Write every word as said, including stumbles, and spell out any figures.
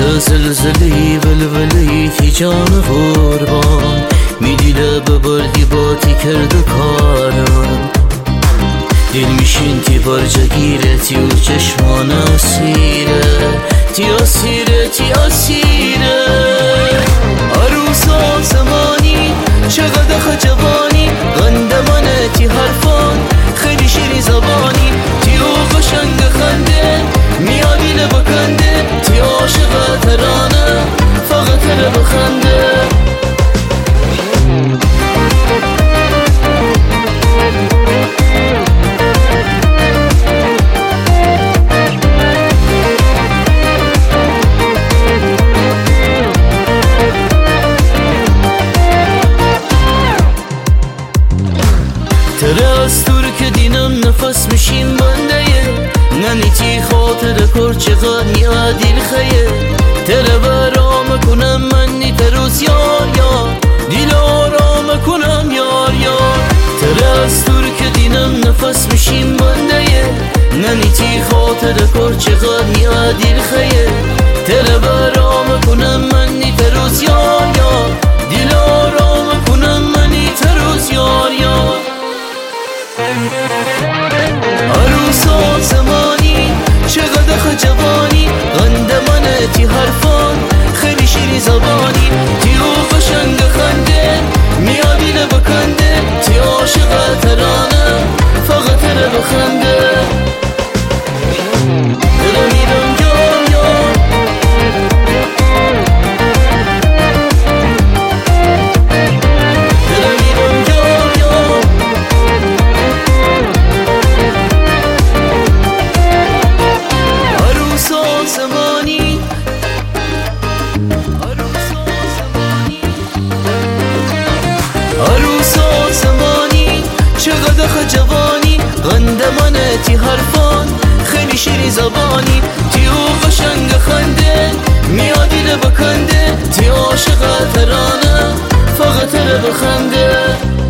یه زلزلی ولولی تی جان قربان میدیله ببردی باتی کرده کارم دل میشین تی برجگیره تی و چشمان اسیره تی اسیره تی اسیره عروسا زمانی چقدر خجبانی غنده منه تی حرفان خیلی شیری زبانی تی و قشنگ خنده میادی لبکنده تی عاشق ترانه فقط تره بخنده تره از ترک دینم نفس میشیم بنده ننی تی خاطر کر چقدر نیادیل خیه تره برام کنم منی تروس یار یار دیل آرام کنم یار یار تره از ترک دینم نفس میشیم بنده ننی تی خاطر کر چقدر نیادیل خیه تره برام کنم منی تروس یار یار دیل آرام کنم منی تروس یار یار عروسا زمانی چقدر خجبانی غنده منه تی حرفان خیلی شیری زبانی تی و قشنگ خنده میادی لبکنده تی عاشق ترانه فقط تره بخنده دلو میرم یار یار دلو میرم یار یار عروسا زمانی عروسا زمانی چقدر خجبانی غنده منه تی حرفان خیلی شیری زبانی تی و قشنگ خنده میادی لبکنده تی عاشق ترانه فقط تره بخنده